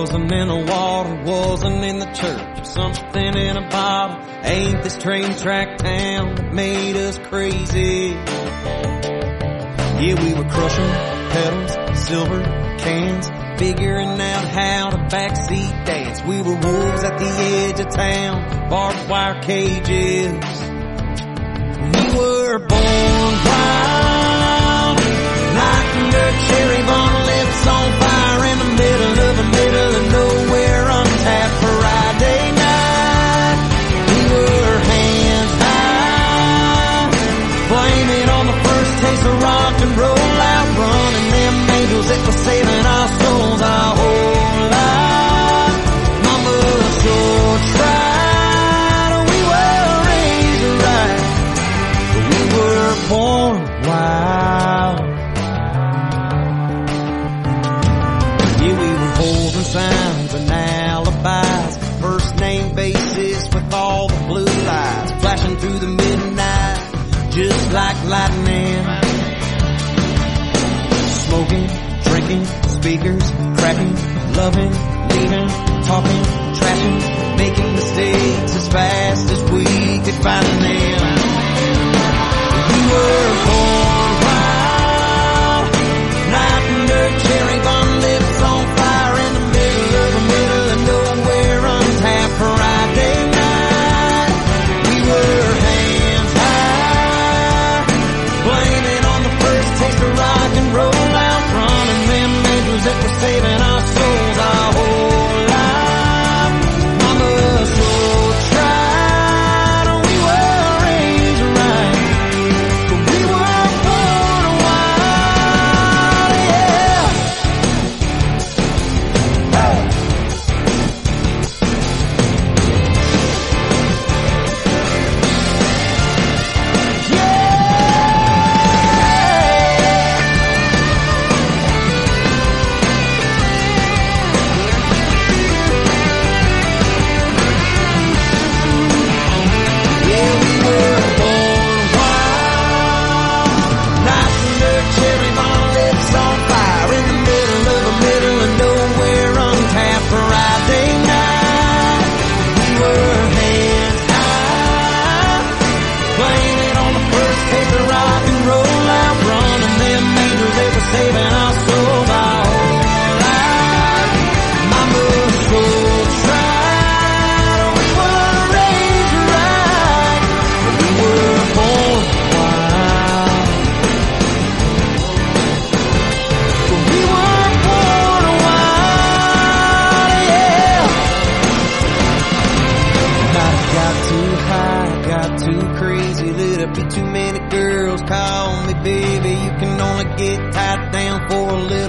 Wasn't in the water, wasn't in the church. Something in a bottle. Ain't this train track town that made us crazy? Yeah, we were crushing pedals, silver cans, figuring out how to backseat dance. We were wolves at the edge of town, barbed wire cages. We were born wild, night and dirt, cherry bomb lips on fire in the middle of nowhere, untapped Friday night. We were hands high, blaming on the first taste of rock and roll, out running them angels that were saving our souls our whole life. Mama sure tried, we were raised right, but we were born wild. Yeah, we were holding signs and alibis, first name basis with all the blue lights flashing through the midnight just like lightning. Smoking, drinking, speakers cracking, loving, leaving, talking, trashing, making mistakes as fast as we could find them. We were born wild, night and dirt, cherry bomb lips on fire in the middle of nowhere, untapped Friday night. We were hands high, blaming on the first taste of rock and roll, out running them angels that were saving our souls our whole life. Mama sure tried, we were raised right, but we were born wild, yeah. Saving our souls our whole life. Mama sure tried, we were raised right, but we were born wild. But we were born wild, yeah. Might have got too high, got too crazy, lit up to too many girls. Call me baby, you can only get tied down for a little